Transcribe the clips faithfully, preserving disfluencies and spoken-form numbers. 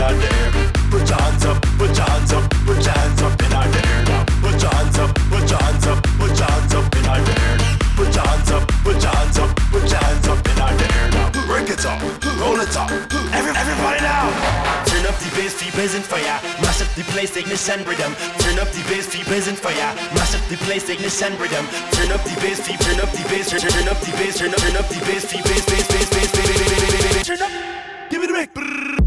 the air. Put your hands up, put your hands up, put your hands up in the air now. Put your hands up, put your hands up, put your hands up in the air. Put your hands up, put your hands up, put your hands up in the air now. Break it up, roll it up, Every, everybody now. Turn up the bass, feel peasant fire. Mash up the place, ignition rhythm. Turn up the bass, feel peasant fire. Mash up the place, ignition rhythm. Turn up the bass, feel, turn up the bass, turn, turn up the bass, turn up, turn up the bass, feel bass, bass, bass, bass, bass, bass, bass, bass. Turn up, give me the mic.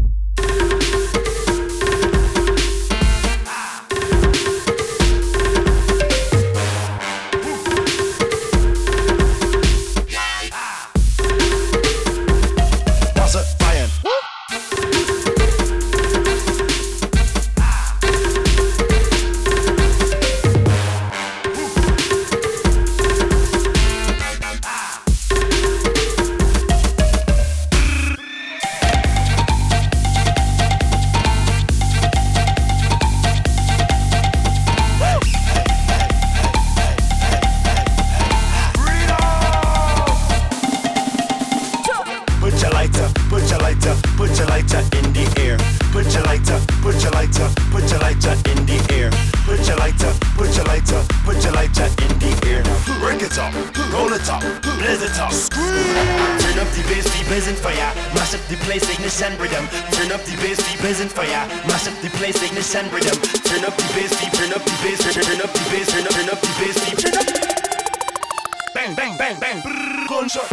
Ignition rhythm. Turn up the bass, feel peasant fire. Mash up the place, ignition rhythm. Turn up the bass, feel, turn up the bass, turn, turn up the bass, turn up, turn up the bass, feel, turn up. Bang, bang, bang, bang. Gunshot.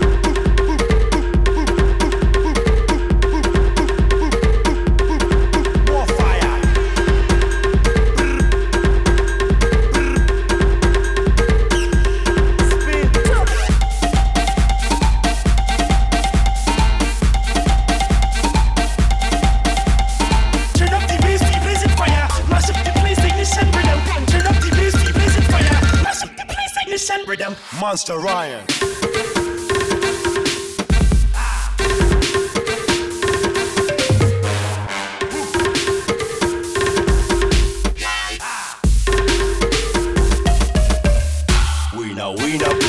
Monster Ryan. We know, we know.